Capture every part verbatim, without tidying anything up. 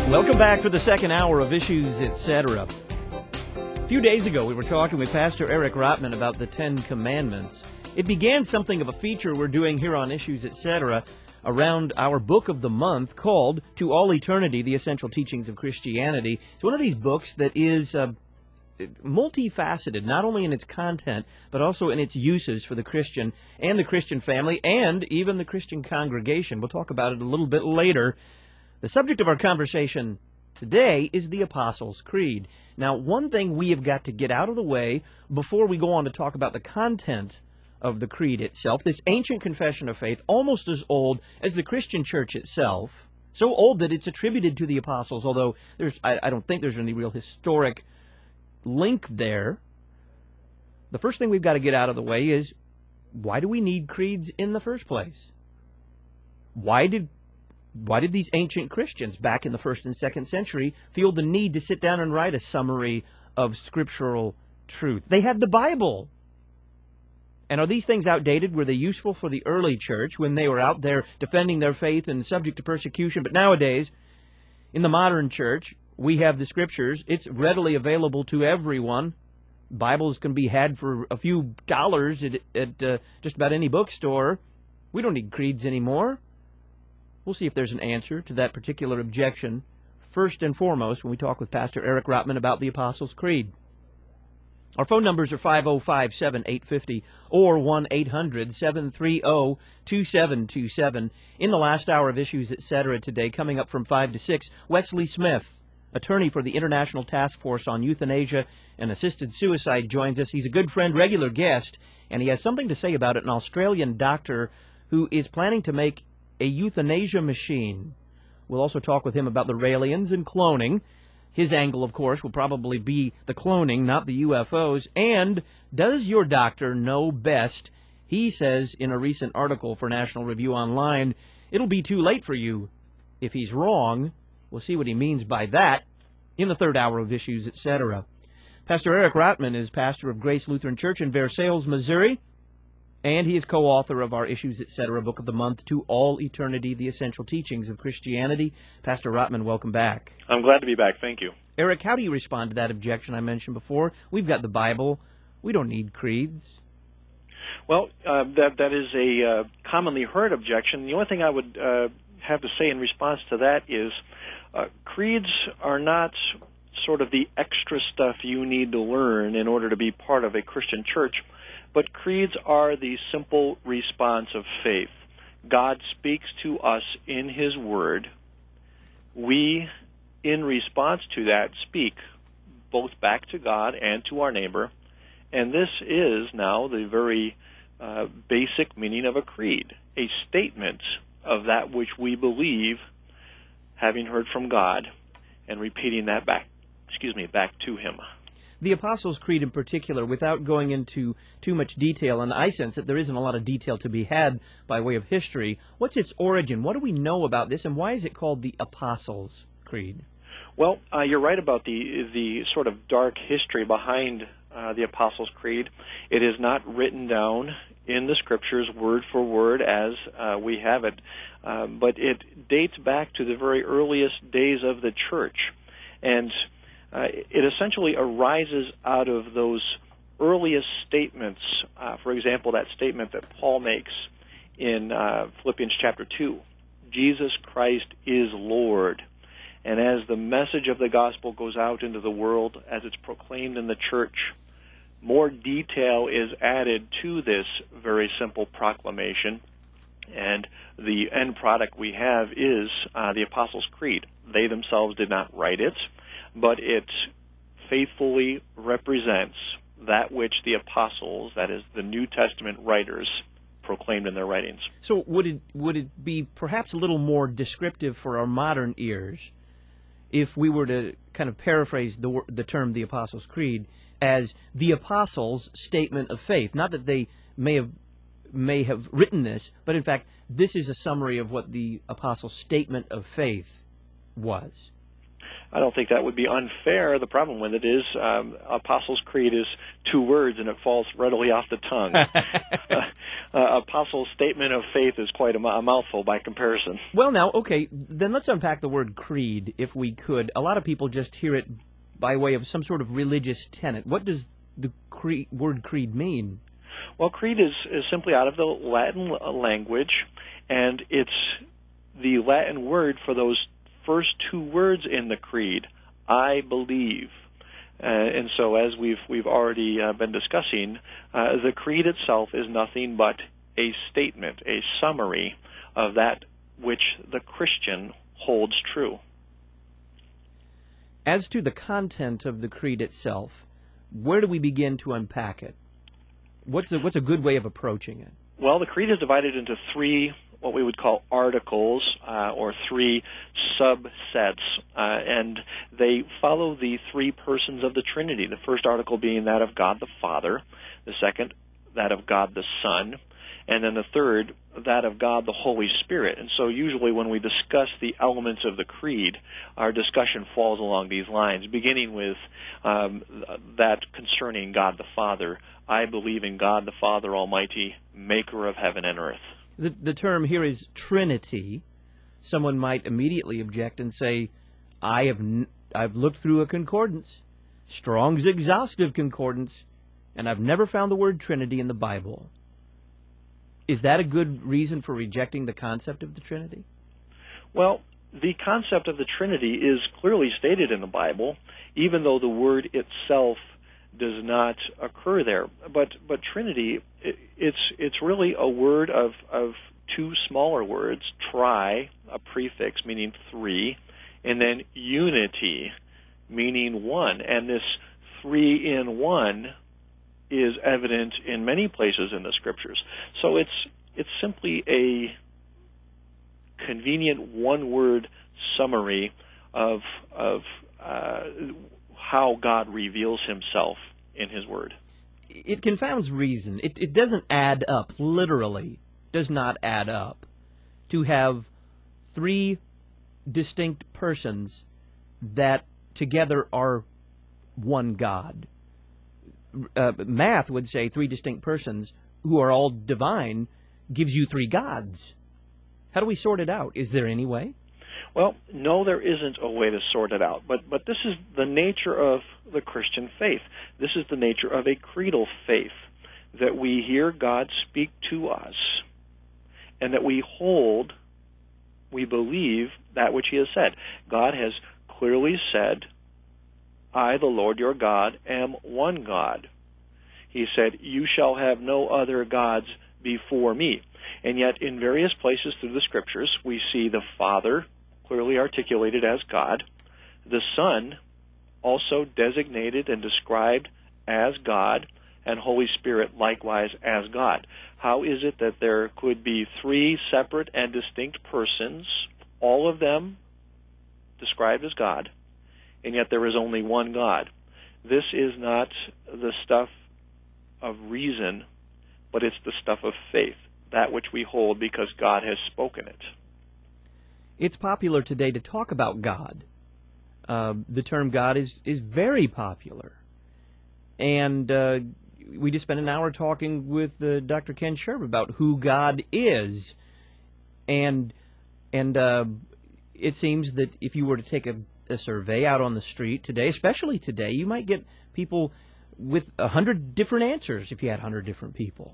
Welcome back for the second hour of Issues, et cetera. A few days ago, we were talking with Pastor Eric Rotman about the Ten Commandments. It began something of a feature we're doing here on Issues, et cetera, around our book of the month called To All Eternity, The Essential Teachings of Christianity. It's one of these books that is uh, multifaceted, not only in its content, but also in its uses for the Christian and the Christian family and even the Christian congregation. We'll talk about it a little bit later. The subject of our conversation today is the Apostles' Creed. Now, one thing we have got to get out of the way before we go on to talk about the content of the creed itself, this ancient confession of faith, almost as old as the Christian church itself, so old that it's attributed to the apostles, although there's I, I don't think there's any real historic link there. The first thing we've got to get out of the way is, why do we need creeds in the first place? Why did Why did these ancient Christians back in the first and second century feel the need to sit down and write a summary of scriptural truth? They had the Bible. And are these things outdated? Were they useful for the early church when they were out there defending their faith and subject to persecution? But nowadays, in the modern church, we have the Scriptures. It's readily available to everyone. Bibles can be had for a few dollars at, at uh, just about any bookstore. We don't need creeds anymore. We'll see if there's an answer to that particular objection, first and foremost, when we talk with Pastor Eric Rotman about the Apostles' Creed. Our phone numbers are five oh five, seven eight five oh or one eight hundred, seven three oh, two seven two seven. In the last hour of Issues, et cetera today, coming up from five to six, Wesley Smith, attorney for the International Task Force on Euthanasia and Assisted Suicide, joins us. He's a good friend, regular guest, and he has something to say about it, an Australian doctor who is planning to make a euthanasia machine. We'll also talk with him about the Raelians and cloning. His angle, of course, will probably be the cloning, not the U F Os. And does your doctor know best? He says in a recent article for National Review Online, it'll be too late for you if he's wrong. We'll see what he means by that in the third hour of Issues, et cetera. Pastor Eric Rotman is pastor of Grace Lutheran Church in Versailles, Missouri. And he is co-author of our Issues, et cetera book of the month, To All Eternity, The Essential Teachings of Christianity. Pastor Rotman, welcome back. I'm glad to be back. Thank you. Eric, how do you respond to that objection I mentioned before? We've got the Bible. We don't need creeds. Well, uh, that that is a uh, commonly heard objection. The only thing I would uh, have to say in response to that is uh, creeds are not sort of the extra stuff you need to learn in order to be part of a Christian church. But creeds are the simple response of faith. God speaks to us in His Word. We, in response to that, speak both back to God and to our neighbor. And this is now the very uh, basic meaning of a creed, a statement of that which we believe, having heard from God, and repeating that back, excuse me, back to Him. The Apostles' Creed in particular, without going into too much detail, and I sense that there isn't a lot of detail to be had by way of history, what's its origin? What do we know about this, and why is it called the Apostles' Creed? Well, uh, you're right about the the sort of dark history behind uh, the Apostles' Creed. It is not written down in the Scriptures word for word as uh, we have it, uh, but it dates back to the very earliest days of the church. And Uh, it essentially arises out of those earliest statements. Uh, for example, that statement that Paul makes in uh, Philippians chapter two, Jesus Christ is Lord. And as the message of the gospel goes out into the world, as it's proclaimed in the church, more detail is added to this very simple proclamation. And the end product we have is uh, the Apostles' Creed. They themselves did not write it, but it faithfully represents that which the apostles, that is, the New Testament writers, proclaimed in their writings. So would it would it be perhaps a little more descriptive for our modern ears if we were to kind of paraphrase the the term the Apostles' Creed as the apostles' statement of faith? Not that they may have may have written this, but in fact, this is a summary of what the apostles' statement of faith was. I don't think that would be unfair. The problem with it is um, Apostles' Creed is two words, and it falls readily off the tongue. uh, uh, Apostles' Statement of Faith is quite a, a mouthful by comparison. Well, now, okay, then let's unpack the word creed, if we could. A lot of people just hear it by way of some sort of religious tenet. What does the creed, word creed mean? Well, creed is, is simply out of the Latin language, and it's the Latin word for those first two words in the creed, I believe. Uh, and so as we've we've already uh, been discussing, uh, the creed itself is nothing but a statement, a summary of that which the Christian holds true. As to the content of the creed itself, where do we begin to unpack it? What's a, what's a good way of approaching it? Well, the creed is divided into three what we would call articles, uh, or three subsets, uh, and they follow the three persons of the Trinity. The first article being that of God the Father, the second, that of God the Son, and then the third, that of God the Holy Spirit. And so usually when we discuss the elements of the creed, our discussion falls along these lines, beginning with um, that concerning God the Father. I believe in God the Father Almighty, maker of heaven and earth. The, the term here is Trinity. Someone might immediately object and say, I have n I've looked through a concordance, Strong's exhaustive concordance, and I've never found the word Trinity in the Bible. Is that a good reason for rejecting the concept of the Trinity? Well, the concept of the Trinity is clearly stated in the Bible, even though the word itself does not occur there. But but Trinity, it, it's it's really a word of of two smaller words, tri, a prefix meaning three, and then unity, meaning one. And this three in one is evident in many places in the Scriptures. So it's it's simply a convenient one-word summary of of uh, how God reveals himself in his word. It confounds reason. It, it doesn't add up, literally does not add up, to have three distinct persons that together are one God. Uh, math would say three distinct persons who are all divine gives you three gods. How do we sort it out? Is there any way? Well, no, there isn't a way to sort it out, but but this is the nature of the Christian faith. This is the nature of a creedal faith, that we hear God speak to us, and that we hold, we believe that which he has said. God has clearly said, I, the Lord your God, am one God. He said, you shall have no other gods before me. And yet, in various places through the Scriptures, we see the Father clearly articulated as God, the Son also designated and described as God, and Holy Spirit likewise as God. How is it that there could be three separate and distinct persons, all of them described as God, and yet there is only one God? This is not the stuff of reason, but it's the stuff of faith, that which we hold because God has spoken it. It's popular today to talk about God. Uh, the term God is, is very popular. And uh, we just spent an hour talking with uh, Doctor Ken Sherb about who God is. And and uh, it seems that if you were to take a, a survey out on the street today, especially today, you might get people with a hundred different answers if you had a hundred different people.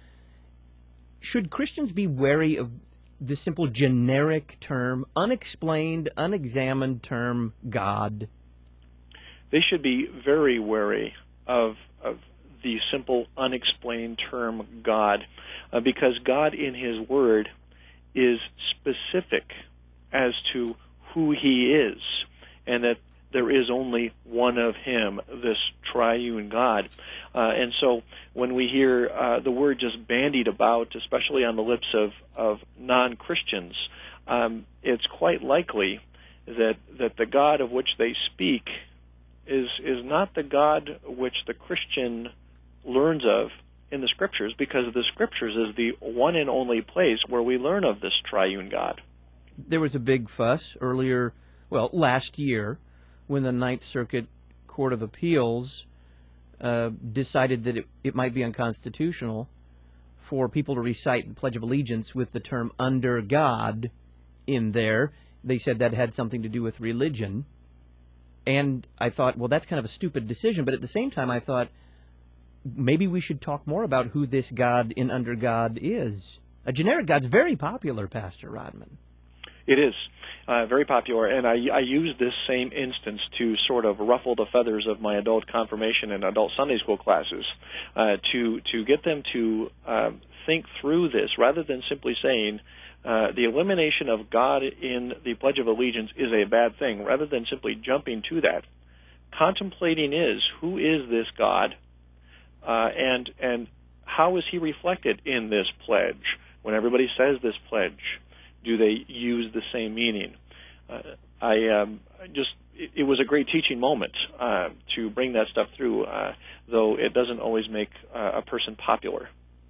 Should Christians be wary of the simple generic term, unexplained, unexamined term, God? They should be very wary of, of the simple, unexplained term God, uh, because God in his word is specific as to who he is, and that there is only one of him, this triune God. Uh, and so when we hear uh, the word just bandied about, especially on the lips of, of non-Christians, um, it's quite likely that, that the God of which they speak is, is not the God which the Christian learns of in the Scriptures, because the Scriptures is the one and only place where we learn of this triune God. There was a big fuss earlier, well, last year, when the Ninth Circuit Court of Appeals uh, decided that it, it might be unconstitutional for people to recite the Pledge of Allegiance with the term "under God" in there. They said that had something to do with religion. And I thought, well, that's kind of a stupid decision. But at the same time, I thought, maybe we should talk more about who this God in Under God is. A generic God's very popular, Pastor Rodman. It is uh, very popular, and I, I use this same instance to sort of ruffle the feathers of my adult confirmation and adult Sunday school classes, uh, to to get them to uh, think through this rather than simply saying uh, the elimination of God in the Pledge of Allegiance is a bad thing. Rather than simply jumping to that, contemplating is, who is this God, uh, and and how is he reflected in this pledge? When everybody says this pledge, do they use the same meaning? Uh, I um, just, it, it was a great teaching moment uh, to bring that stuff through, uh, though it doesn't always make uh, a person popular.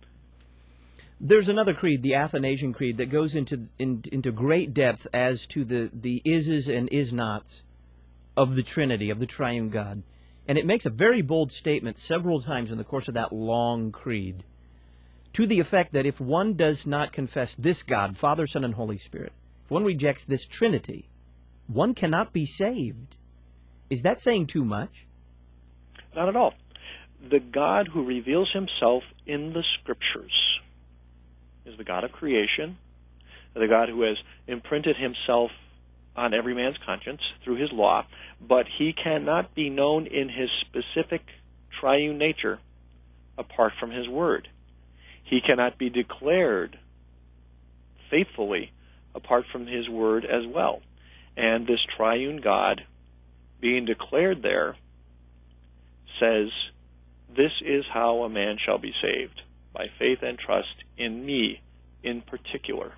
There's another creed, the Athanasian Creed, that goes into in, into great depth as to the, the ises and is-nots of the Trinity, of the Triune God. And it makes a very bold statement several times in the course of that long creed, to the effect that if one does not confess this God, Father, Son, and Holy Spirit, if one rejects this Trinity, one cannot be saved. Is that saying too much? Not at all. The God who reveals himself in the Scriptures is the God of creation, the God who has imprinted himself on every man's conscience through his law, but he cannot be known in his specific triune nature apart from his word. He cannot be declared faithfully apart from his word as well. And this triune God being declared there says, this is how a man shall be saved, by faith and trust in me in particular.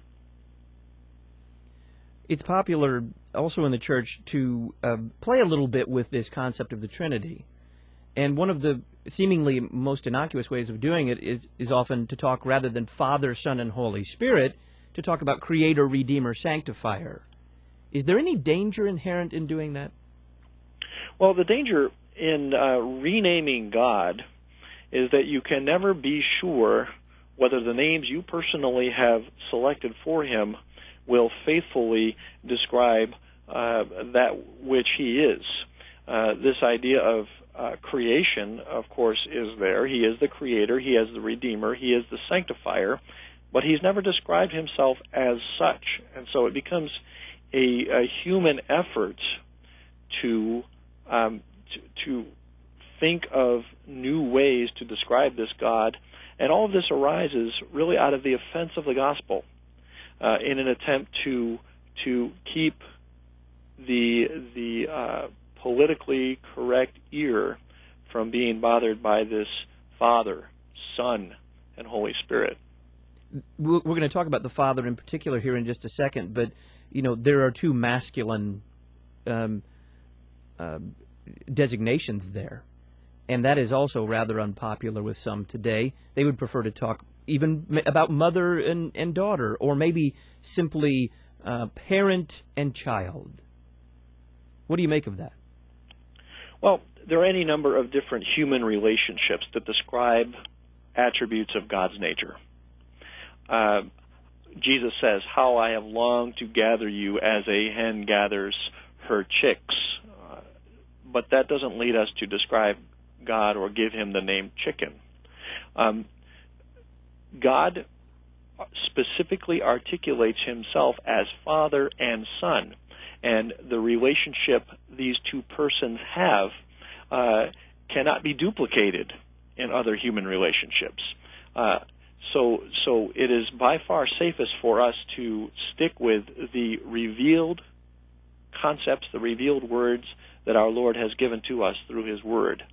It's popular also in the church to uh, play a little bit with this concept of the Trinity. And one of the seemingly most innocuous ways of doing it is, is often to talk, rather than Father, Son, and Holy Spirit, to talk about Creator, Redeemer, Sanctifier. Is there any danger inherent in doing that? Well, the danger in uh, renaming God is that you can never be sure whether the names you personally have selected for him will faithfully describe uh, that which he is. Uh, this idea of uh, creation, of course, is there. He is the creator, he is the redeemer, he is the sanctifier, but he's never described himself as such. And so it becomes a, a human effort to, um, to, to think of new ways to describe this God. And all of this arises really out of the offense of the gospel, uh, in an attempt to to keep the the uh, politically correct ear from being bothered by this Father, Son, and Holy Spirit. We're going to talk about the Father in particular here in just a second, but you know there are two masculine um, uh, designations there. And that is also rather unpopular with some today. They would prefer to talk even about mother and, and daughter, or maybe simply uh, parent and child. What do you make of that? Well, there are any number of different human relationships that describe attributes of God's nature. Uh, Jesus says, how I have longed to gather you as a hen gathers her chicks. Uh, but that doesn't lead us to describe God or give him the name chicken. Um, God specifically articulates himself as Father and Son, and the relationship these two persons have uh, cannot be duplicated in other human relationships. Uh, so, so it is by far safest for us to stick with the revealed concepts, the revealed words that our Lord has given to us through his word.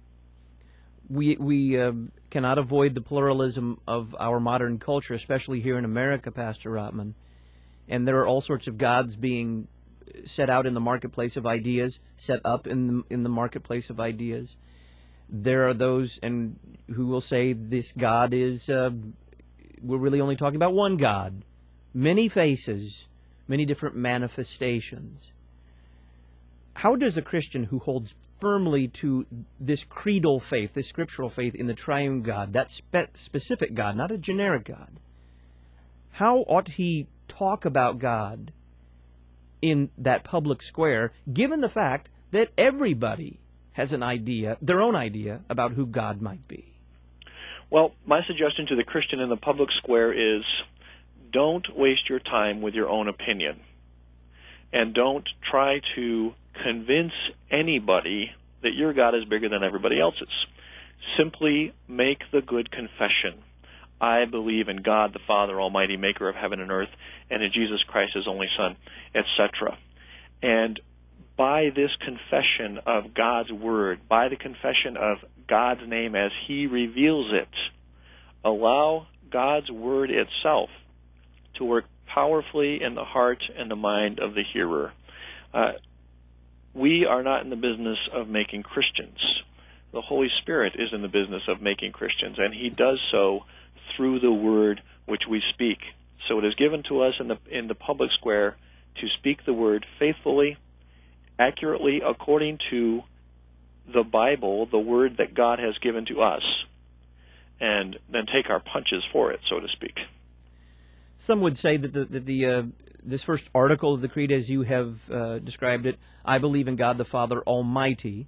We we uh, cannot avoid the pluralism of our modern culture, especially here in America, Pastor Rotman. And there are all sorts of gods being set out in the marketplace of ideas, set up in the, in the marketplace of ideas. There are those and who will say this God is, uh, we're really only talking about one God. Many faces, many different manifestations. How does a Christian who holds firmly to this creedal faith, this scriptural faith in the triune God, that spe- specific God, not a generic God, how ought he talk about God in that public square, given the fact that everybody has an idea, their own idea, about who God might be? Well, my suggestion to the Christian in the public square is don't waste your time with your own opinion. And don't try to convince anybody that your God is bigger than everybody else's. Simply make the good confession. I believe in God the Father Almighty, maker of heaven and earth, and in Jesus Christ, his only Son, et cetera. And by this confession of God's Word, by the confession of God's name as he reveals it, allow God's Word itself to work powerfully in the heart and the mind of the hearer. Uh, we are not in the business of making Christians. The Holy Spirit is in the business of making Christians, and he does so through the Word which we speak. So it is given to us in the in the public square to speak the Word faithfully, accurately, according to the Bible, the Word that God has given to us, and then take our punches for it, so to speak. Some would say that the, that the uh, this first article of the Creed, as you have uh, described it, I believe in God the Father Almighty,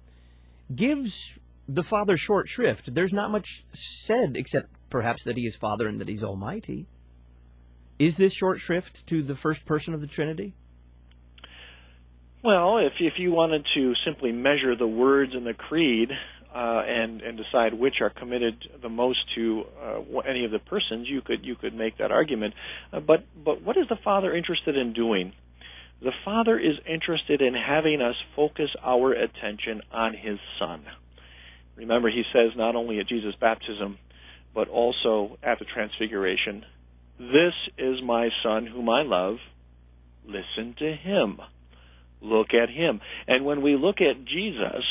gives the Father short shrift. There's not much said except perhaps that he is Father and that he's Almighty. Is this short shrift to the first person of the Trinity? Well, if if you wanted to simply measure the words in the Creed uh, and and decide which are committed the most to uh, any of the persons, you could you could make that argument. Uh, but but what is the Father interested in doing? The Father is interested in having us focus our attention on his Son. Remember, he says not only at Jesus' baptism, but also at the Transfiguration, "This is my Son whom I love. Listen to him." Look at him. And when we look at Jesus,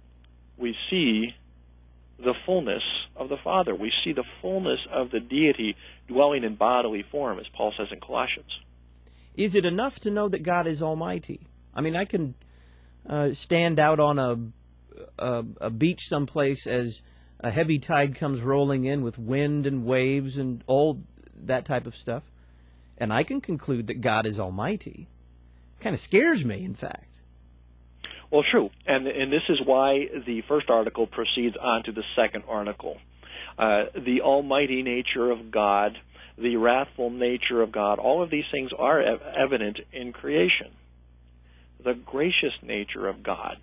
we see the fullness of the Father. We see the fullness of the deity dwelling in bodily form, as Paul says in Colossians. Is it enough to know that God is Almighty? I mean, I can uh, stand out on a, a, a beach someplace as a heavy tide comes rolling in with wind and waves and all that type of stuff, and I can conclude that God is Almighty. Kind of scares me, in fact. Well, true, and and this is why the first article proceeds on to the second article. Uh, the almighty nature of God, the wrathful nature of God, all of these things are ev- evident in creation. The gracious nature of God,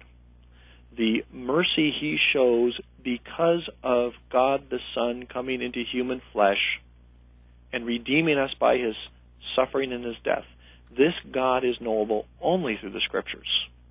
the mercy he shows because of God the Son coming into human flesh and redeeming us by his suffering and his death. This God is knowable only through the Scriptures.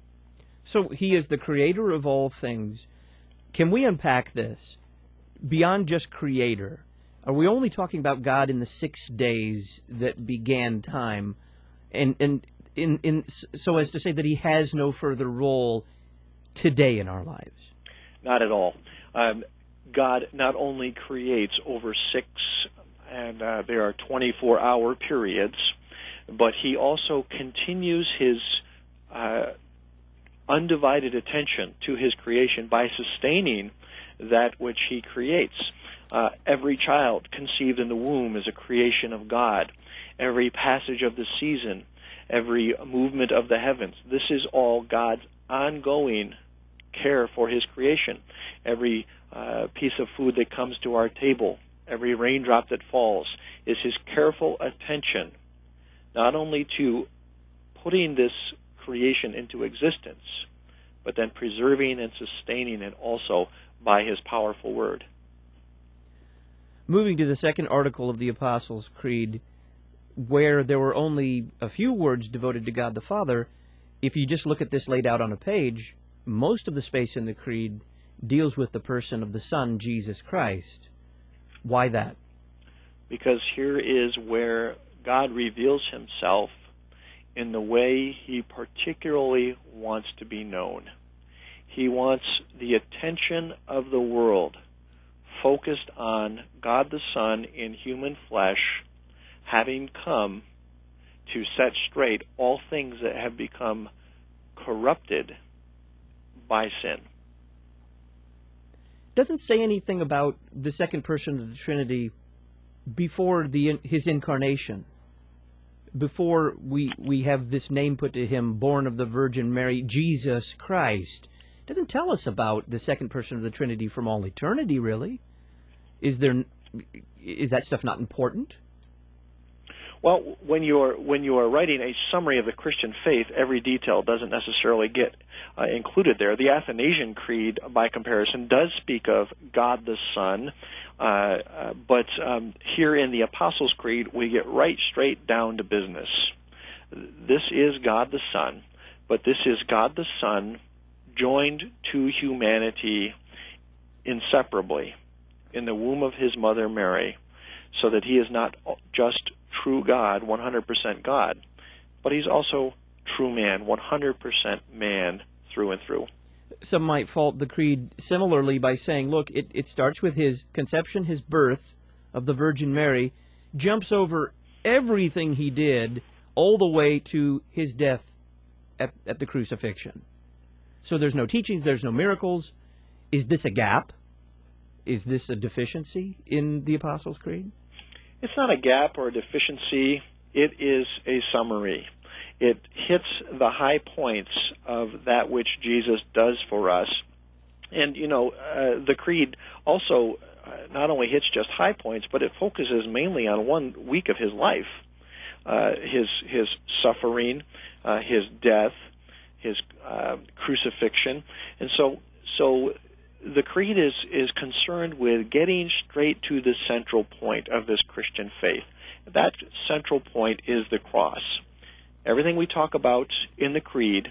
So he is the creator of all things. Can we unpack this? Beyond just creator, are we only talking about God in the six days that began time, and, and in, in, so as to say that he has no further role today in our lives? Not at all. Um, God not only creates over six, and uh, there are twenty-four hour periods, but he also continues his uh, undivided attention to his creation by sustaining that which he creates. Uh, every child conceived in the womb is a creation of God. Every passage of the season, every movement of the heavens, this is all God's ongoing care for his creation. Every uh, piece of food that comes to our table, every raindrop that falls, is his careful attention not only to putting this creation into existence, but then preserving and sustaining it also by his powerful word. Moving to the second article of the Apostles' Creed, where there were only a few words devoted to God the Father, if you just look at this laid out on a page, most of the space in the Creed deals with the person of the Son, Jesus Christ. Why that? Because here is where God reveals himself in the way he particularly wants to be known. He wants the attention of the world focused on God the Son in human flesh, having come to set straight all things that have become corrupted by sin. Doesn't say anything about the second person of the Trinity before the his incarnation, before we we have this name put to him, born of the Virgin Mary, Jesus Christ. Doesn't tell us about the second person of the Trinity from all eternity, really. Is there is that stuff not important? Well, when you're when you are writing a summary of the Christian faith, every detail doesn't necessarily get uh, included there. The Athanasian Creed, by comparison, does speak of God the Son, uh, uh, but um, here in the Apostles' Creed, we get right straight down to business. This is God the Son, but this is God the Son joined to humanity inseparably in the womb of his mother Mary, so that he is not just true God, one hundred percent God, but he's also true man, one hundred percent man through and through. Some might fault the Creed similarly by saying, look, it, it starts with his conception, his birth of the Virgin Mary, jumps over everything he did all the way to his death at, at the crucifixion. So there's no teachings, there's no miracles. Is this a gap? Is this a deficiency in the Apostles' Creed? It's not a gap or a deficiency. It is a summary. It hits the high points of that which Jesus does for us. And, you know, uh, the Creed also uh, not only hits just high points, but it focuses mainly on one week of his life, uh, his, his suffering, uh, his death, his uh, crucifixion. And so, so the Creed is, is concerned with getting straight to the central point of this Christian faith. That central point is the cross. Everything we talk about in the Creed,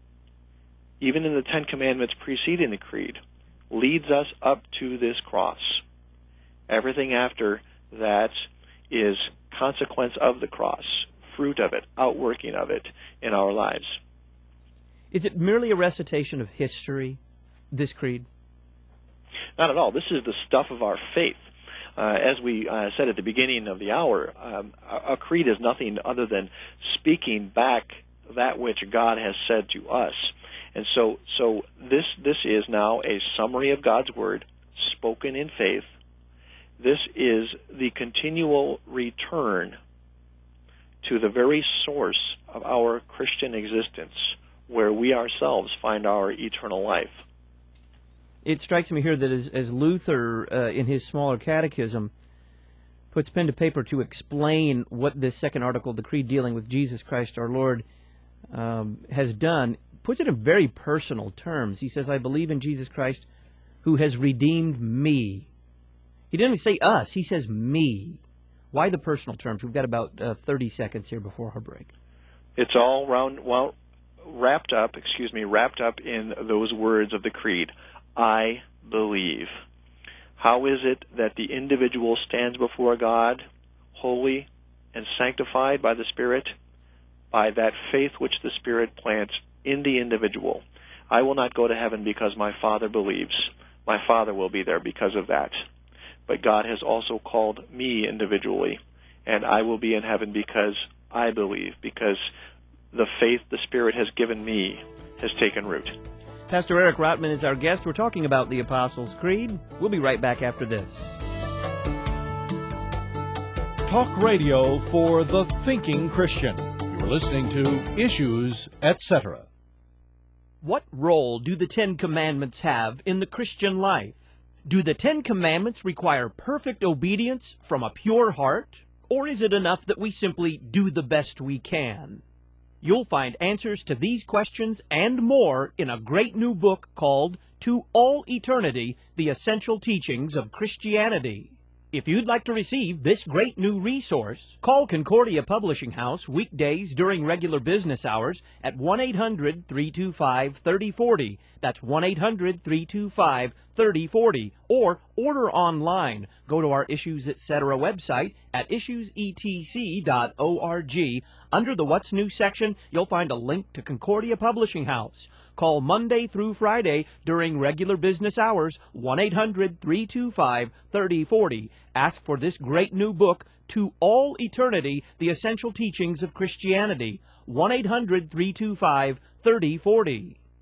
even in the Ten Commandments preceding the Creed, leads us up to this cross. Everything after that is consequence of the cross, fruit of it, outworking of it in our lives. Is it merely a recitation of history, this Creed? Not at all. This is the stuff of our faith. Uh, as we uh, said at the beginning of the hour, um, a, a creed is nothing other than speaking back that which God has said to us. And so, so this this is now a summary of God's Word spoken in faith. This is the continual return to the very source of our Christian existence, where we ourselves find our eternal life. It strikes me here that as, as Luther, uh, in his smaller catechism, puts pen to paper to explain what this second article of the Creed dealing with Jesus Christ our Lord um, has done, puts it in very personal terms. He says, I believe in Jesus Christ who has redeemed me. He didn't even say us, he says me. Why the personal terms? We've got about uh, thirty seconds here before our break. It's all round, well, wrapped up, excuse me, wrapped up in those words of the Creed. I believe. How is it that the individual stands before God, holy and sanctified by the Spirit? By that faith which the Spirit plants in the individual. I will not go to heaven because my Father believes. My Father will be there because of that. But God has also called me individually, and I will be in heaven because I believe, because the faith the Spirit has given me has taken root. Pastor Eric Rotman is our guest. We're talking about the Apostles' Creed. We'll be right back after this. Talk radio for the thinking Christian. You're listening to Issues, et cetera. What role do the Ten Commandments have in the Christian life? Do the Ten Commandments require perfect obedience from a pure heart? Or is it enough that we simply do the best we can? You'll find answers to these questions and more in a great new book called To All Eternity, The Essential Teachings of Christianity. If you'd like to receive this great new resource, call Concordia Publishing House weekdays during regular business hours at one eight hundred, three two five, three oh four oh. That's one eight hundred, three two five, three oh four oh. Or order online. Go to our Issues Etc. website at issues e t c dot org. Under the What's New section, you'll find a link to Concordia Publishing House. Call Monday through Friday during regular business hours, one eight hundred, three two five, three oh four oh. Ask for this great new book, To All Eternity, The Essential Teachings of Christianity. one eight hundred, three two five, three oh four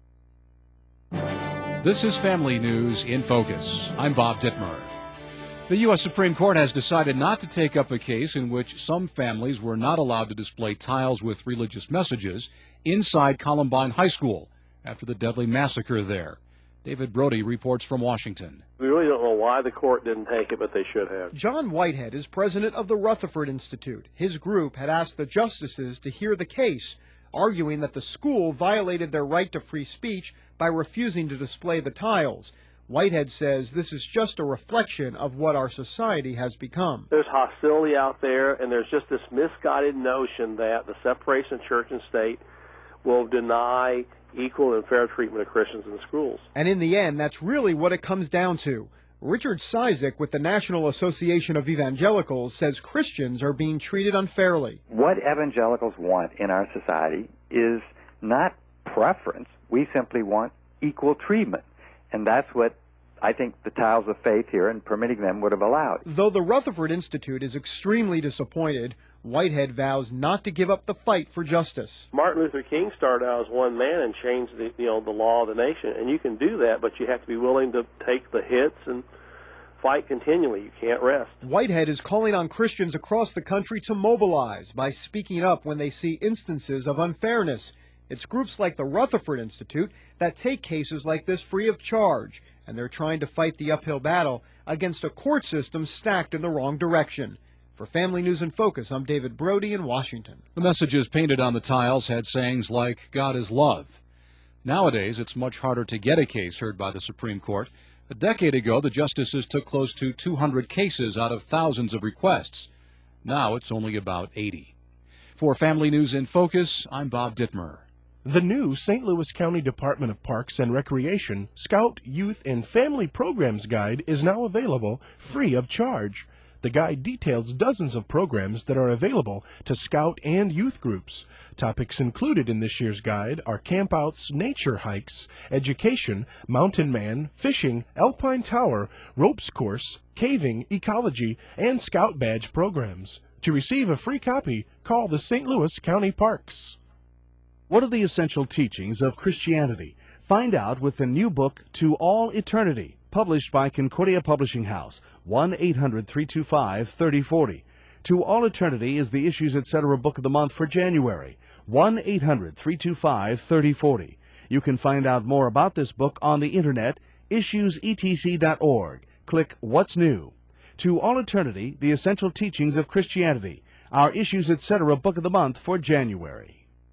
oh. This is Family News in Focus. I'm Bob Dittmer. The U S Supreme Court has decided not to take up a case in which some families were not allowed to display tiles with religious messages inside Columbine High School after the deadly massacre there. David Brody reports from Washington. We really don't know why the court didn't take it, but they should have. John Whitehead is president of the Rutherford Institute. His group had asked the justices to hear the case, arguing that the school violated their right to free speech by refusing to display the tiles. Whitehead says this is just a reflection of what our society has become. There's hostility out there, and there's just this misguided notion that the separation of church and state will deny equal and fair treatment of Christians in the schools. And in the end, that's really what it comes down to. Richard Cizik with the National Association of Evangelicals says Christians are being treated unfairly. What evangelicals want in our society is not preference. We simply want equal treatment. And that's what I think the tiles of faith here and permitting them would have allowed. Though the Rutherford Institute is extremely disappointed, Whitehead vows not to give up the fight for justice. Martin Luther King started out as one man and changed the, you know, the law of the nation. And you can do that, but you have to be willing to take the hits and fight continually. You can't rest. Whitehead is calling on Christians across the country to mobilize by speaking up when they see instances of unfairness. It's groups like the Rutherford Institute that take cases like this free of charge, and they're trying to fight the uphill battle against a court system stacked in the wrong direction. For Family News in Focus, I'm David Brody in Washington. The messages painted on the tiles had sayings like, God is love. Nowadays, it's much harder to get a case heard by the Supreme Court. A decade ago, the justices took close to two hundred cases out of thousands of requests. Now it's only about eighty. For Family News in Focus, I'm Bob Dittmer. The new Saint Louis County Department of Parks and Recreation Scout, Youth, and Family Programs Guide is now available free of charge. The guide details dozens of programs that are available to Scout and youth groups. Topics included in this year's guide are campouts, nature hikes, education, mountain man, fishing, alpine tower, ropes course, caving, ecology, and Scout badge programs. To receive a free copy, call the Saint Louis County Parks. What are the essential teachings of Christianity? Find out with the new book, To All Eternity, published by Concordia Publishing House, one eight hundred, three two five, three oh four oh. To All Eternity is the Issues Etc. Book of the Month for January, one eight hundred, three two five, three oh four oh. You can find out more about this book on the internet, issues e t c dot org. Click What's New. To All Eternity, the Essential Teachings of Christianity, our Issues Etc. Book of the Month for January.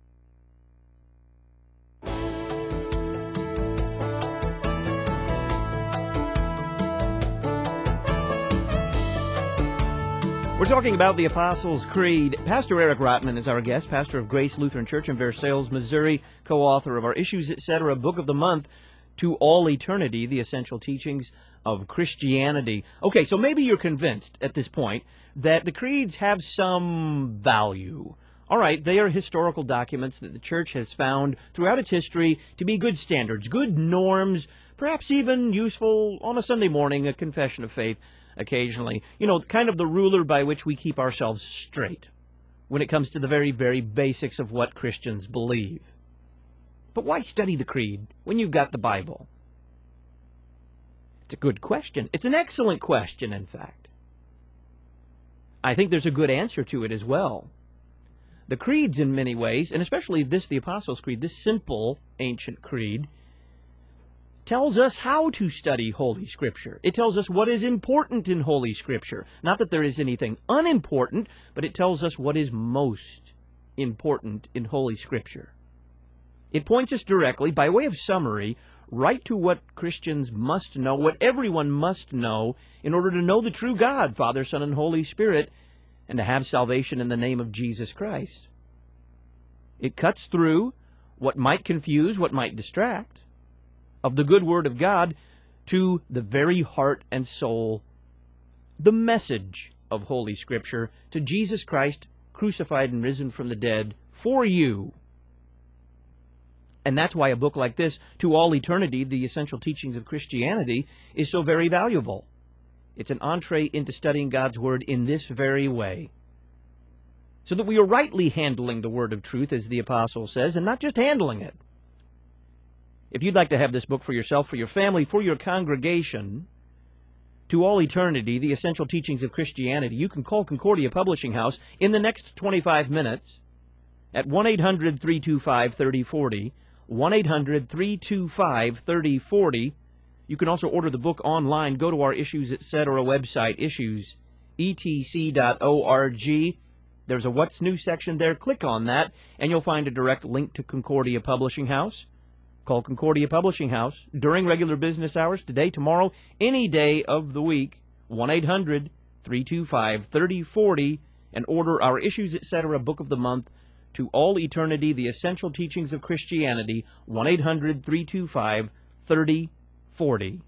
We're talking about the Apostles' Creed. Pastor Eric Rotman is our guest, pastor of Grace Lutheran Church in Versailles, Missouri, co-author of our Issues Etc. Book of the Month, To All Eternity, the Essential Teachings of Christianity. Okay, so maybe you're convinced at this point that the creeds have some value. All right, they are historical documents that the church has found throughout its history to be good standards, good norms, perhaps even useful on a Sunday morning, a confession of faith occasionally. You know, kind of the ruler by which we keep ourselves straight when it comes to the very, very basics of what Christians believe. But why study the creed when you've got the Bible? It's a good question. It's an excellent question, in fact. I think there's a good answer to it as well. The creeds, in many ways, and especially this, the Apostles' Creed, this simple ancient creed, tells us how to study Holy Scripture. It tells us what is important in Holy Scripture. Not that there is anything unimportant, but it tells us what is most important in Holy Scripture. It points us directly, by way of summary, right to what Christians must know, what everyone must know, in order to know the true God, Father, Son, and Holy Spirit, and to have salvation in the name of Jesus Christ. It cuts through what might confuse, what might distract, of the good Word of God to the very heart and soul, the message of Holy Scripture, to Jesus Christ, crucified and risen from the dead, for you. And that's why a book like this, To All Eternity, the Essential Teachings of Christianity, is so very valuable. It's an entree into studying God's Word in this very way. so that we are rightly handling the word of truth, as the apostle says, and not just handling it. If you'd like to have this book for yourself, for your family, for your congregation, To All Eternity, The Essential Teachings of Christianity, you can call Concordia Publishing House in the next twenty-five minutes at one eight hundred, three two five, three oh four oh, one eight hundred, three two five, three oh four oh. You can also order the book online. Go to our Issues Etc. website, issues e t c dot org. There's a What's New section there. Click on that, and you'll find a direct link to Concordia Publishing House. Call Concordia Publishing House during regular business hours, today, tomorrow, any day of the week, one eight hundred, three two five, three oh four oh, and order our Issues Etc. Book of the Month, To All Eternity, The Essential Teachings of Christianity, one eight hundred, three two five, three oh four oh.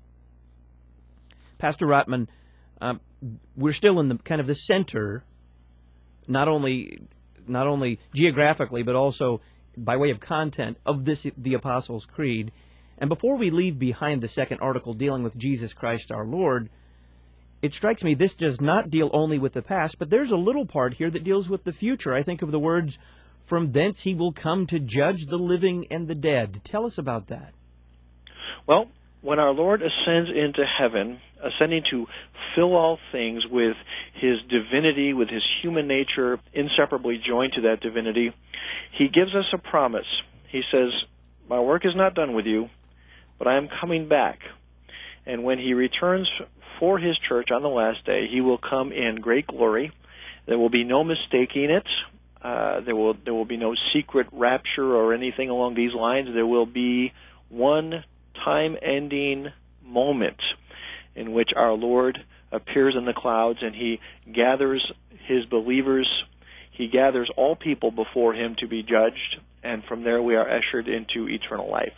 Pastor Rotman, uh, we're still in the kind of the center, not only not only geographically, but also by way of content of this, the Apostles' Creed. And before we leave behind the second article dealing with Jesus Christ our Lord, it strikes me this does not deal only with the past, but there's a little part here that deals with the future. I think of the words, "From thence he will come to judge the living and the dead." Tell us about that. Well, when our Lord ascends into heaven, ascending to fill all things with his divinity, with his human nature, inseparably joined to that divinity, he gives us a promise. He says, "My work is not done with you, but I am coming back. And when he returns for his church on the last day, he will come in great glory. There will be no mistaking it. Uh, there will there will be no secret rapture or anything along these lines. There will be one time-ending moment in which our Lord appears in the clouds, and he gathers his believers. He gathers all people before him to be judged, and from there we are ushered into eternal life."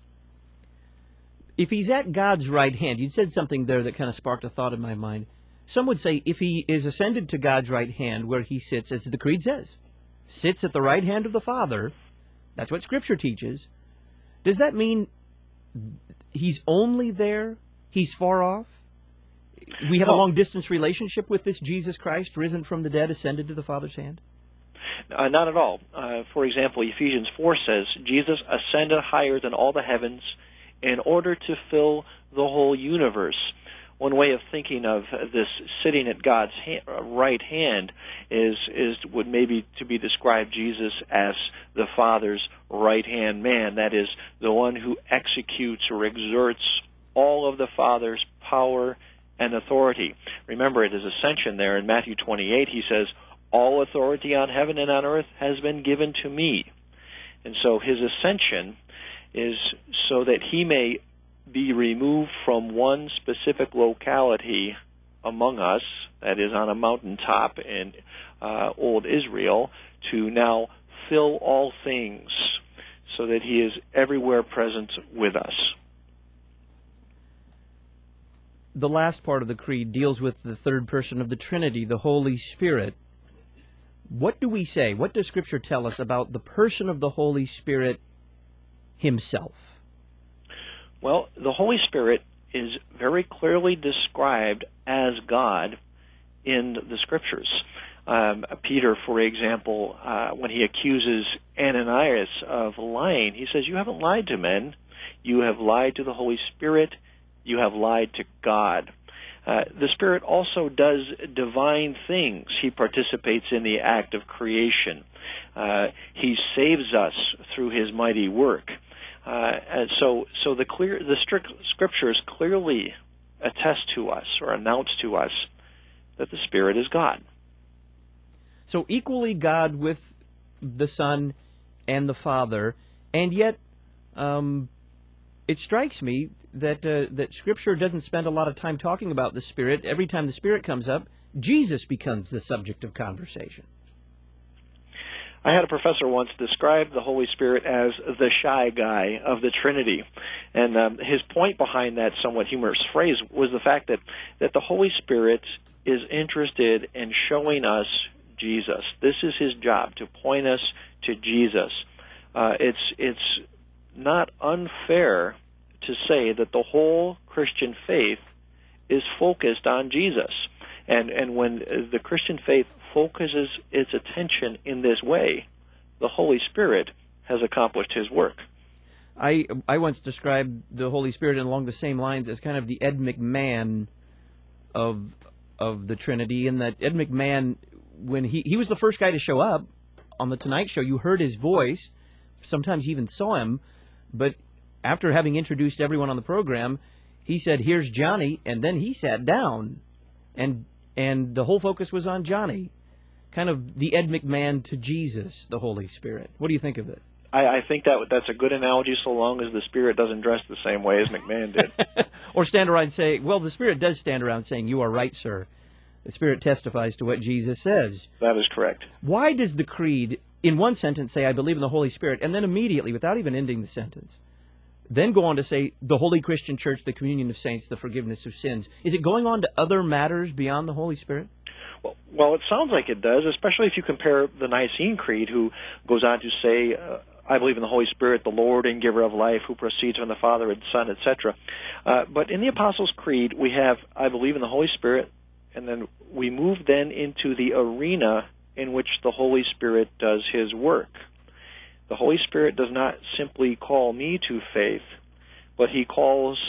If he's at God's right hand, you said something there that kind of sparked a thought in my mind. Some would say if he is ascended to God's right hand, where he sits, as the Creed says, sits at the right hand of the Father, that's what Scripture teaches, does that mean he's only there? He's far off? We have a long-distance relationship with this Jesus Christ, risen from the dead, ascended to the Father's hand? Uh, not at all. Uh, for example, Ephesians four says, "Jesus ascended higher than all the heavens in order to fill the whole universe." One way of thinking of this sitting at God's ha- right hand is is would maybe to be described Jesus as the Father's right-hand man. That is, the one who executes or exerts all of the Father's power and authority. Remember, at his ascension there in Matthew twenty-eight, he says, "All authority on heaven and on earth has been given to me." And so his ascension is so that he may be removed from one specific locality among us, that is on a mountaintop in uh, old Israel, to now fill all things, so that he is everywhere present with us. The last part of the Creed deals with the third person of the Trinity, the Holy Spirit. What do we say? What does Scripture tell us about the person of the Holy Spirit himself? Well, the Holy Spirit is very clearly described as God in the Scriptures. Um, Peter, for example, uh, when he accuses Ananias of lying, he says, "You haven't lied to men. You have lied to the Holy Spirit. You have lied to God." Uh, the Spirit also does divine things. He participates in the act of creation. Uh, he saves us through his mighty work. Uh, and so, so the clear, the strict Scriptures clearly attest to us or announce to us that the Spirit is God. So equally God with the Son and the Father, and yet um, it strikes me that uh, that Scripture doesn't spend a lot of time talking about the Spirit. Every time the Spirit comes up, Jesus becomes the subject of conversation. I had a professor once describe the Holy Spirit as the shy guy of the Trinity. And um, his point behind that somewhat humorous phrase was the fact that, that the Holy Spirit is interested in showing us Jesus. This is his job, to point us to Jesus. Uh, it's, it's not unfair to say that the whole Christian faith is focused on Jesus. And, and when the Christian faith focuses its attention in this way, the Holy Spirit has accomplished his work. I I once described the Holy Spirit along the same lines as kind of the Ed McMahon of of the Trinity, in that Ed McMahon, when he he was the first guy to show up on the Tonight Show, you heard his voice, sometimes you even saw him, but after having introduced everyone on the program, he said, "Here's Johnny," and then he sat down, and and the whole focus was on Johnny, kind of the Ed McMahon to Jesus, the Holy Spirit. What do you think of it? I, I think that that's a good analogy, so long as the Spirit doesn't dress the same way as McMahon did. Or stand around and say, well, the Spirit does stand around saying, "You are right, sir." The Spirit testifies to what Jesus says. That is correct. Why does the Creed, in one sentence, say, "I believe in the Holy Spirit," and then immediately, without even ending the sentence, then go on to say, "The Holy Christian Church, the communion of saints, the forgiveness of sins"? Is it going on to other matters beyond the Holy Spirit? Well, well, it sounds like it does, especially if you compare the Nicene Creed, who goes on to say, uh, "I believe in the Holy Spirit, the Lord and giver of life, who proceeds from the Father and Son," et cetera. Uh, but in the Apostles' Creed, we have, "I believe in the Holy Spirit," and then we move then into the arena in which the Holy Spirit does his work. The Holy Spirit does not simply call me to faith, but he calls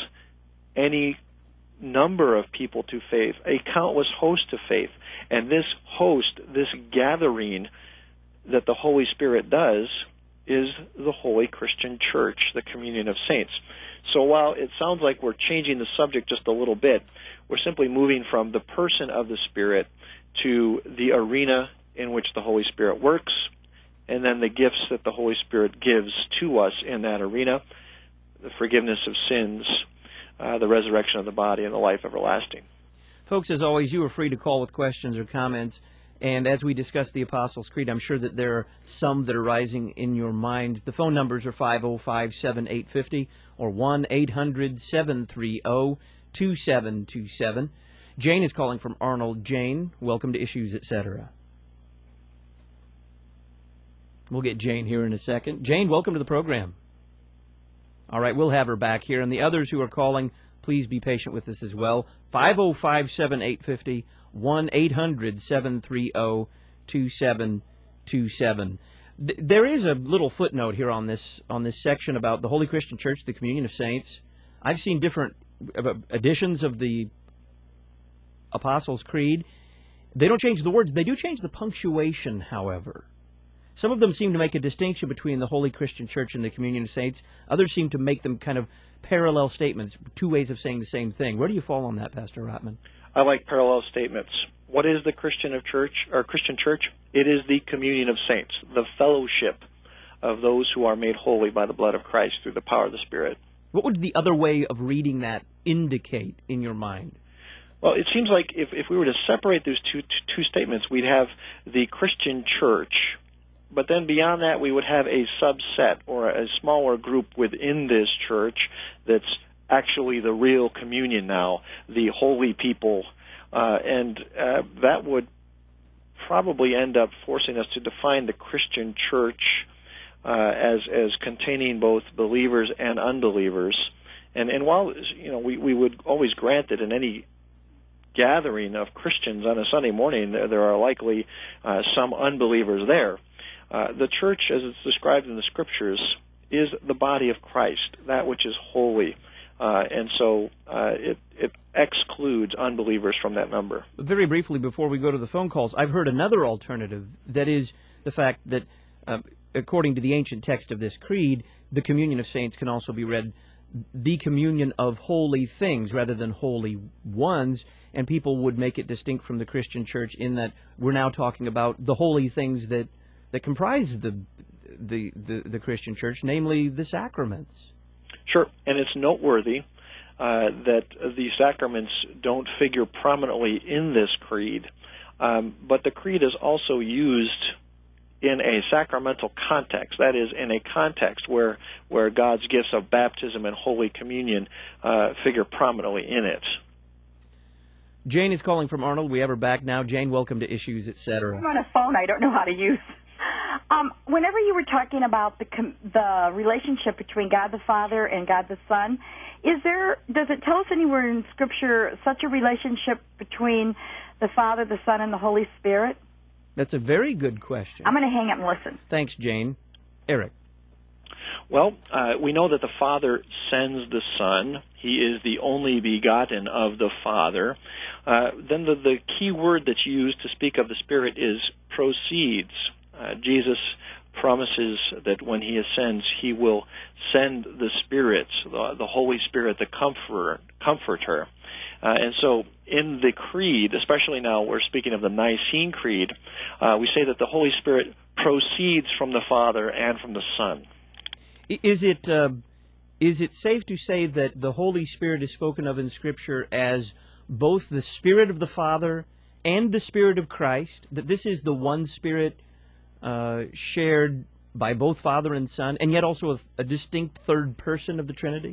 any number of people to faith, a countless host to faith. And this host, this gathering that the Holy Spirit does, is the Holy Christian Church, the communion of saints. So while it sounds like we're changing the subject just a little bit, we're simply moving from the person of the Spirit to the arena in which the Holy Spirit works, and then the gifts that the Holy Spirit gives to us in that arena, the forgiveness of sins, uh, the resurrection of the body, and the life everlasting. Folks, as always, you are free to call with questions or comments. And as we discuss the Apostles' Creed, I'm sure that there are some that are rising in your mind. The phone numbers are five oh five, seven eight five oh or one eight hundred, seven three zero, two seven two seven. Jane is calling from Arnold. Jane, welcome to Issues, et cetera. We'll get Jane here in a second. Jane, welcome to the program. All right, we'll have her back here. And the others who are calling, please be patient with us as well. five oh five, seven eight five oh, one eight hundred, seven three zero, two seven two seven. Th- there is a little footnote here on this on this section about the Holy Christian Church, the communion of saints. I've seen different uh, editions of the Apostles' Creed. They don't change the words. They do change the punctuation, however. Some of them seem to make a distinction between the Holy Christian Church and the communion of saints. Others seem to make them kind of parallel statements, two ways of saying the same thing. Where do you fall on that, Pastor Rotman? I like parallel statements. What is the Christian of church or Christian church? It is the communion of saints, the fellowship of those who are made holy by the blood of Christ through the power of the Spirit. What would the other way of reading that indicate in your mind? Well, it seems like if, if we were to separate those two, two, two statements, we'd have the Christian church, but then beyond that we would have a subset or a smaller group within this church that's actually the real communion now, the holy people, uh, and uh, that would probably end up forcing us to define the Christian church uh, as as containing both believers and unbelievers. And and while you know we, we would always grant that in any gathering of Christians on a Sunday morning there, there are likely uh, some unbelievers there, uh, the church, as it's described in the Scriptures, is the body of Christ, that which is holy. Uh, and so uh, it, it excludes unbelievers from that number. Very briefly, before we go to the phone calls, I've heard another alternative, that is the fact that, uh, according to the ancient text of this creed, the communion of saints can also be read the communion of holy things rather than holy ones, and people would make it distinct from the Christian church in that we're now talking about the holy things that, that comprise the, the, the, the Christian church, namely the sacraments. Sure, and it's noteworthy uh, that the sacraments don't figure prominently in this creed, um, but the creed is also used in a sacramental context, that is, in a context where, where God's gifts of baptism and Holy Communion uh, figure prominently in it. Jane is calling from Arnold. We have her back now. Jane, welcome to Issues, et cetera. I'm on a phone I don't know how to use. Um, whenever you were talking about the com- the relationship between God the Father and God the Son, is there does it tell us anywhere in Scripture such a relationship between the Father, the Son, and the Holy Spirit? That's a very good question. I'm going to hang up and listen. Thanks, Jane. Eric. Well, uh, we know that the Father sends the Son. He is the only begotten of the Father. Uh, then the, the key word that's used to speak of the Spirit is proceeds. Uh, Jesus promises that when he ascends, he will send the Spirit, the, the Holy Spirit, the comfort, comforter. Uh, and so in the Creed, especially now we're speaking of the Nicene Creed, uh, we say that the Holy Spirit proceeds from the Father and from the Son. Is it uh, is it safe to say that the Holy Spirit is spoken of in Scripture as both the Spirit of the Father and the Spirit of Christ, that this is the one Spirit uh, shared by both Father and Son, and yet also a, a distinct third person of the Trinity?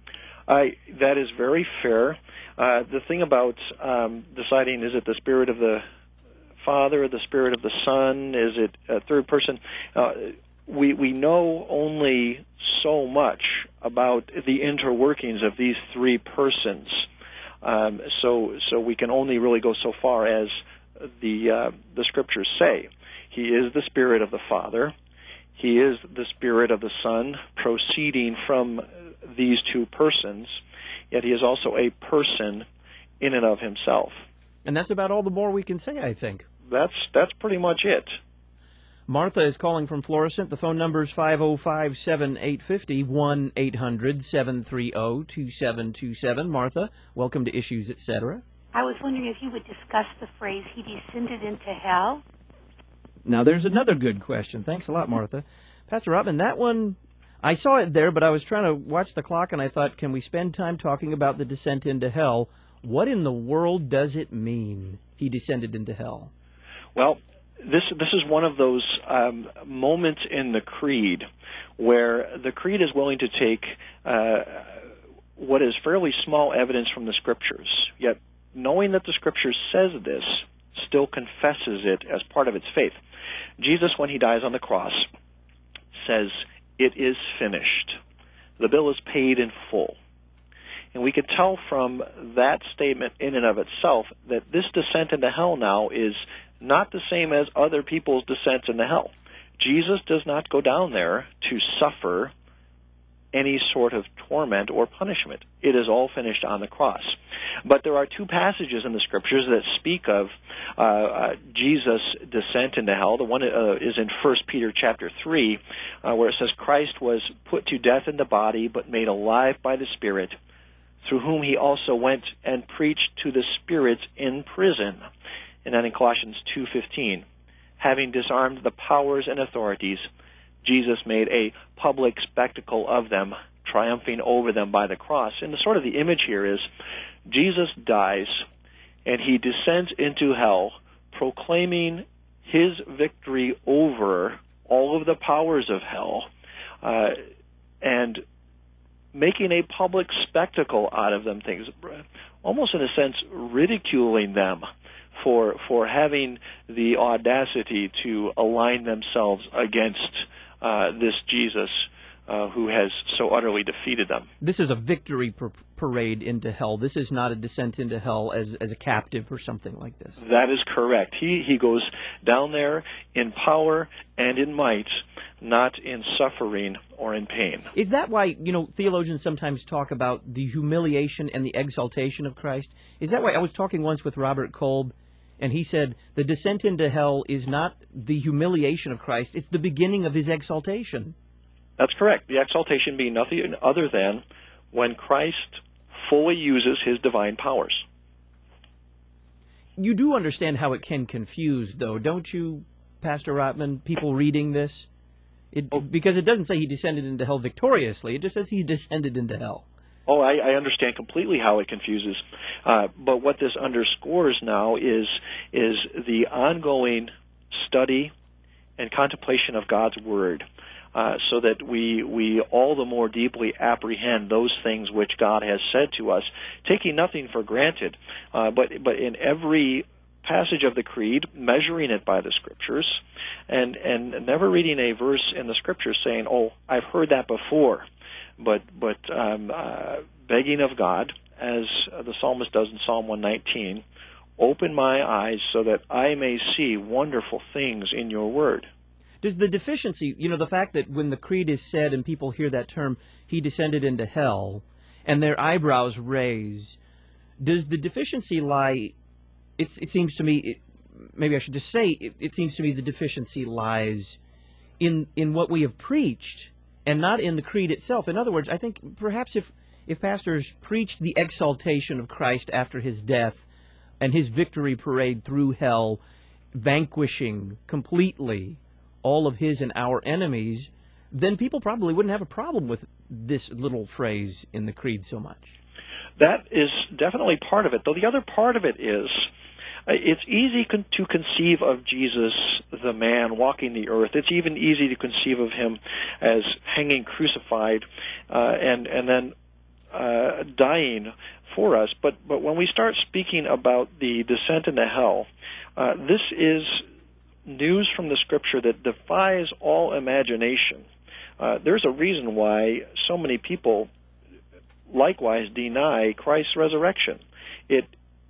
I, that is very fair. Uh, the thing about um, deciding, is it the Spirit of the Father or the Spirit of the Son? Is it a third person? Uh, we, we know only so much about the interworkings of these three persons. Um, so, so we can only really go so far as the, uh, the Scriptures say. He is the Spirit of the Father. He is the Spirit of the Son, proceeding from these two persons, yet he is also a person in and of himself. And that's about all the more we can say, I think. That's that's pretty much it. Martha is calling from Florissant. The phone number is five oh five, seven eight five oh, one eight hundred, seven three zero, two seven two seven. Martha, welcome to Issues, et cetera. I was wondering if you would discuss the phrase, he descended into hell. Now, there's another good question. Thanks a lot, Martha. Pastor Rotman, that one, I saw it there, but I was trying to watch the clock, and I thought, can we spend time talking about the descent into hell? What in the world does it mean, he descended into hell? Well, this this is one of those um, moments in the Creed where the Creed is willing to take uh, what is fairly small evidence from the Scriptures, yet knowing that the Scripture says this, still confesses it as part of its faith. Jesus, when he dies on the cross, says, "It is finished." The bill is paid in full. And we could tell from that statement in and of itself that this descent into hell now is not the same as other people's descents into hell. Jesus does not go down there to suffer any sort of torment or punishment. It is all finished on the cross. But there are two passages in the Scriptures that speak of uh, uh, Jesus' descent into hell. The one uh, is in First Peter chapter three, uh, where it says, "Christ was put to death in the body, but made alive by the Spirit, through whom he also went and preached to the spirits in prison." And then in Colossians two fifteen, "Having disarmed the powers and authorities, Jesus made a public spectacle of them, triumphing over them by the cross." And the sort of the image here is Jesus dies, and he descends into hell, proclaiming his victory over all of the powers of hell, uh, and making a public spectacle out of them, things, almost in a sense ridiculing them for for having the audacity to align themselves against uh, this Jesus uh, who has so utterly defeated them. This is a victory par- parade into hell. This is not a descent into hell as as a captive or something like this. That is correct. He he goes down there in power and in might, not in suffering or in pain. Is that why, you know, theologians sometimes talk about the humiliation and the exaltation of Christ? Is that why I was talking once with Robert Kolb, and he said the descent into hell is not the humiliation of Christ, it's the beginning of his exaltation. That's correct. The exaltation being nothing other than when Christ fully uses his divine powers. You do understand how it can confuse, though, don't you, Pastor Rotman, people reading this? It, oh. Because it doesn't say he descended into hell victoriously. It just says he descended into hell. Oh, I, I understand completely how it confuses. Uh, but what this underscores now is is the ongoing study and contemplation of God's Word, uh, so that we we all the more deeply apprehend those things which God has said to us, taking nothing for granted, uh, but but in every passage of the Creed, measuring it by the Scriptures, and and never reading a verse in the Scriptures saying, "Oh, I've heard that before," but but um, uh, begging of God, as the psalmist does in Psalm one nineteen, Open my eyes so that I may see wonderful things in your word. Does the deficiency, you know, the fact that when the creed is said and people hear that term, he descended into hell, and their eyebrows raise, does the deficiency lie, it's, it seems to me, it, maybe I should just say, it, it seems to me the deficiency lies in in what we have preached and not in the creed itself. In other words, I think perhaps if, if pastors preached the exaltation of Christ after his death and his victory parade through hell, vanquishing completely all of his and our enemies, then people probably wouldn't have a problem with this little phrase in the creed so much. That is definitely part of it, though the other part of it is uh, it's easy con- to conceive of Jesus, the man, walking the earth. It's even easy to conceive of him as hanging crucified uh, and, and then uh, dying for us. But, but when we start speaking about the descent into hell, uh, this is news from the Scripture that defies all imagination. Uh, there's a reason why so many people likewise deny Christ's resurrection. It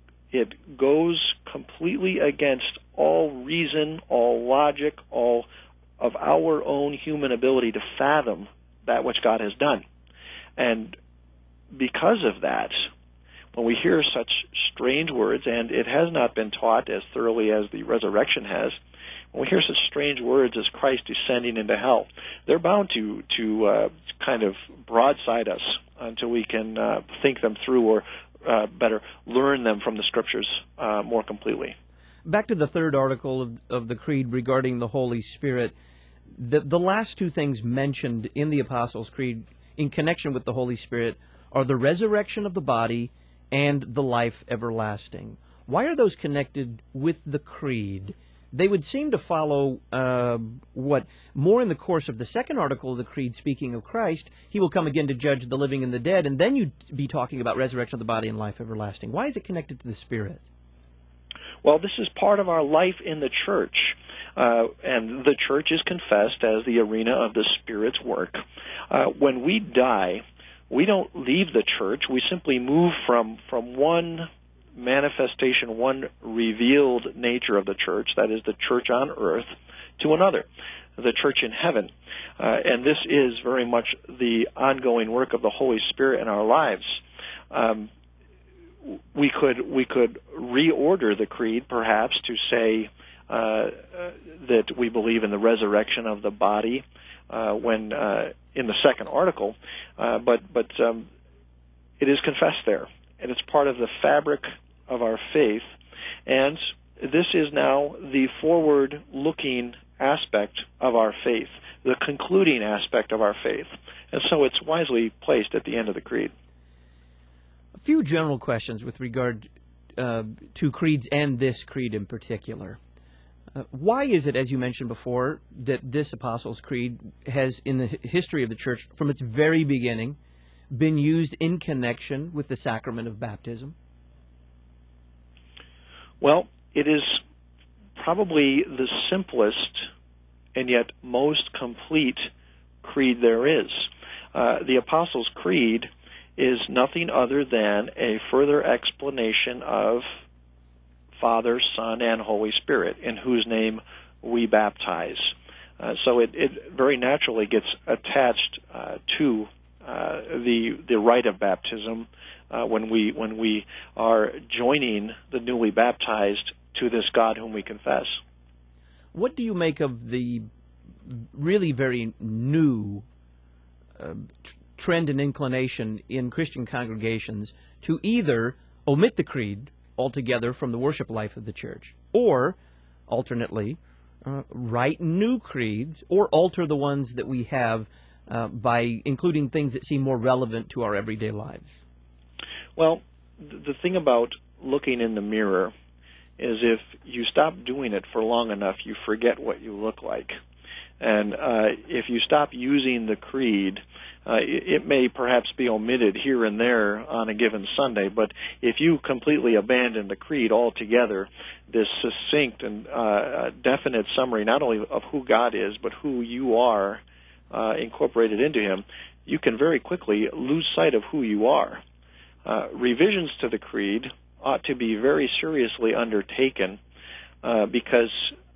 it goes completely against all reason, all logic, all of our own human ability to fathom that which God has done. And because of that, when we hear such strange words, and it has not been taught as thoroughly as the resurrection has, when we hear such strange words as Christ descending into hell, they're bound to to uh, kind of broadside us until we can uh, think them through, or uh, better, learn them from the Scriptures uh, more completely. Back to the third article of, of the Creed regarding the Holy Spirit, the, the last two things mentioned in the Apostles' Creed in connection with the Holy Spirit are the resurrection of the body and the life everlasting. Why are those connected with the Creed? They would seem to follow uh, what, more in the course of the second article of the Creed, speaking of Christ, he will come again to judge the living and the dead, and then you'd be talking about resurrection of the body and life everlasting. Why is it connected to the Spirit? Well, this is part of our life in the church, uh, and the church is confessed as the arena of the Spirit's work. Uh, when we die, we don't leave the church. We simply move from, from one manifestation, one revealed nature of the church, that is the church on earth, to another, the church in heaven. Uh, and this is very much the ongoing work of the Holy Spirit in our lives. Um, we could we could reorder the creed, perhaps, to say uh, uh, that we believe in the resurrection of the body uh, when uh, in the second article, uh, but but um, it is confessed there, and it's part of the fabric of our faith, and this is now the forward-looking aspect of our faith, the concluding aspect of our faith, and so it's wisely placed at the end of the creed. A few general questions with regard uh, to creeds and this creed in particular. Uh, why is it, as you mentioned before, that this Apostles' Creed has, in the history of the Church, from its very beginning, been used in connection with the sacrament of baptism? Well, it is probably the simplest and yet most complete creed there is. Uh, the Apostles' Creed is nothing other than a further explanation of Father, Son, and Holy Spirit, in whose name we baptize. Uh, so it, it very naturally gets attached uh, to uh, the the rite of baptism uh, when we when we are joining the newly baptized to this God whom we confess. What do you make of the really very new uh, tr- trend and inclination in Christian congregations to either omit the creed altogether from the worship life of the church, or, alternately, uh, write new creeds or alter the ones that we have uh, by including things that seem more relevant to our everyday lives? Well, the thing about looking in the mirror is if you stop doing it for long enough, you forget what you look like. And uh, if you stop using the creed, uh, it, it may perhaps be omitted here and there on a given Sunday, but if you completely abandon the creed altogether, this succinct and uh, definite summary not only of who God is, but who you are uh, incorporated into Him, you can very quickly lose sight of who you are. Uh, revisions to the creed ought to be very seriously undertaken, uh, because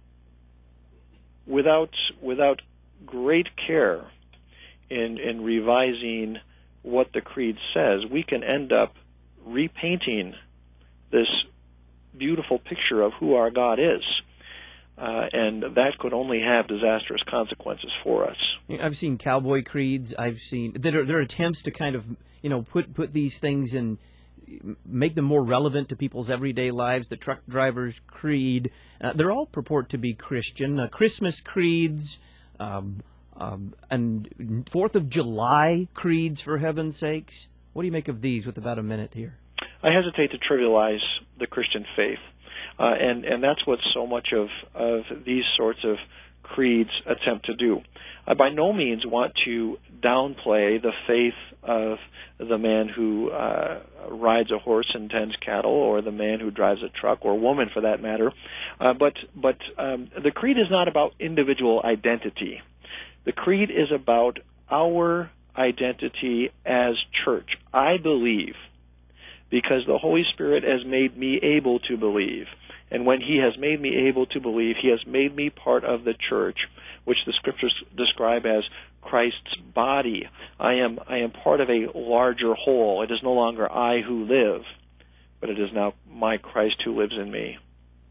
without without great care in in revising what the creed says, we can end up repainting this beautiful picture of who our God is. Uh, and that could only have disastrous consequences for us. I've seen cowboy creeds. I've seen there are, there are attempts to kind of, you know, put put these things in, make them more relevant to people's everyday lives. The truck driver's creed, uh, they're all purport to be Christian. Uh, Christmas creeds, um, um, and Fourth of July creeds, for heaven's sakes. What do you make of these with about a minute here? I hesitate to trivialize the Christian faith. Uh, and, and that's what so much of, of these sorts of creeds attempt to do. I by no means want to downplay the faith of the man who uh, rides a horse and tends cattle, or the man who drives a truck, or woman for that matter. Uh, but but um, the creed is not about individual identity. The creed is about our identity as church. I believe because the Holy Spirit has made me able to believe. And when he has made me able to believe, he has made me part of the church, which the scriptures describe as Christ's body. I am I am part of a larger whole. It is no longer I who live, but it is now my Christ who lives in me.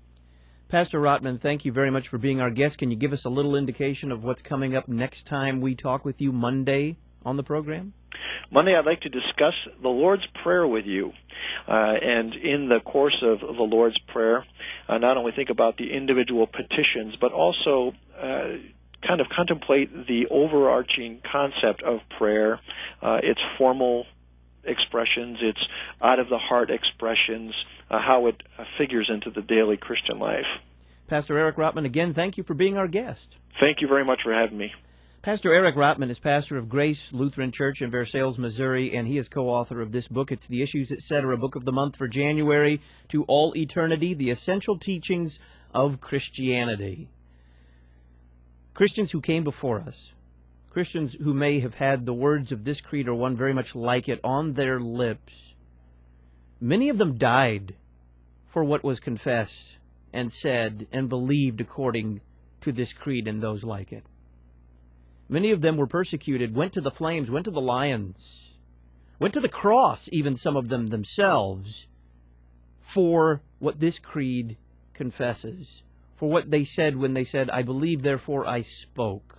Pastor Rotman, thank you very much for being our guest. Can you give us a little indication of what's coming up next time we talk with you Monday on the program? Monday, I'd like to discuss the Lord's Prayer with you. Uh, and in the course of the Lord's Prayer, uh, not only think about the individual petitions, but also uh, kind of contemplate the overarching concept of prayer, uh, its formal expressions, its out-of-the-heart expressions, uh, how it uh, figures into the daily Christian life. Pastor Eric Rotman, again, thank you for being our guest. Thank you very much for having me. Pastor Eric Rotman is pastor of Grace Lutheran Church in Versailles, Missouri, and he is co-author of this book. It's the Issues, et cetera, Book of the Month for January to All Eternity, The Essential Teachings of Christianity. Christians who came before us, Christians who may have had the words of this creed or one very much like it on their lips, many of them died for what was confessed and said and believed according to this creed and those like it. Many of them were persecuted, went to the flames, went to the lions, went to the cross, even some of them themselves, for what this creed confesses, for what they said when they said, I believe, therefore I spoke.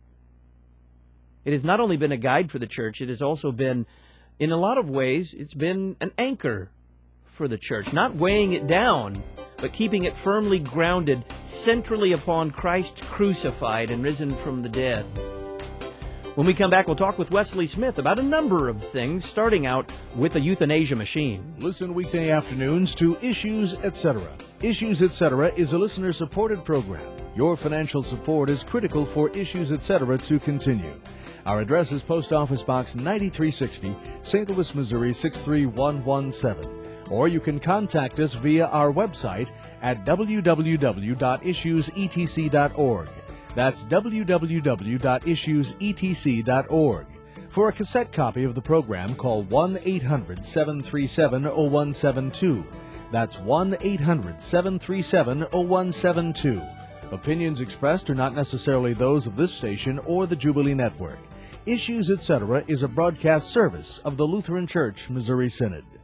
It has not only been a guide for the church, it has also been, in a lot of ways, it's been an anchor for the church, not weighing it down, but keeping it firmly grounded centrally upon Christ crucified and risen from the dead. When we come back, we'll talk with Wesley Smith about a number of things, starting out with the euthanasia machine. Listen weekday afternoons to Issues, et cetera. Issues, et cetera is a listener-supported program. Your financial support is critical for Issues, et cetera to continue. Our address is Post Office Box ninety-three sixty, Saint Louis, Missouri six three one one seven. Or you can contact us via our website at w w w dot issues e t c dot org. That's w w w dot issues e t c dot org. For a cassette copy of the program, call one eight hundred, seven three seven, zero one seven two. That's one eight hundred, seven three seven, zero one seven two. Opinions expressed are not necessarily those of this station or the Jubilee Network. Issues, et cetera is a broadcast service of the Lutheran Church Missouri Synod.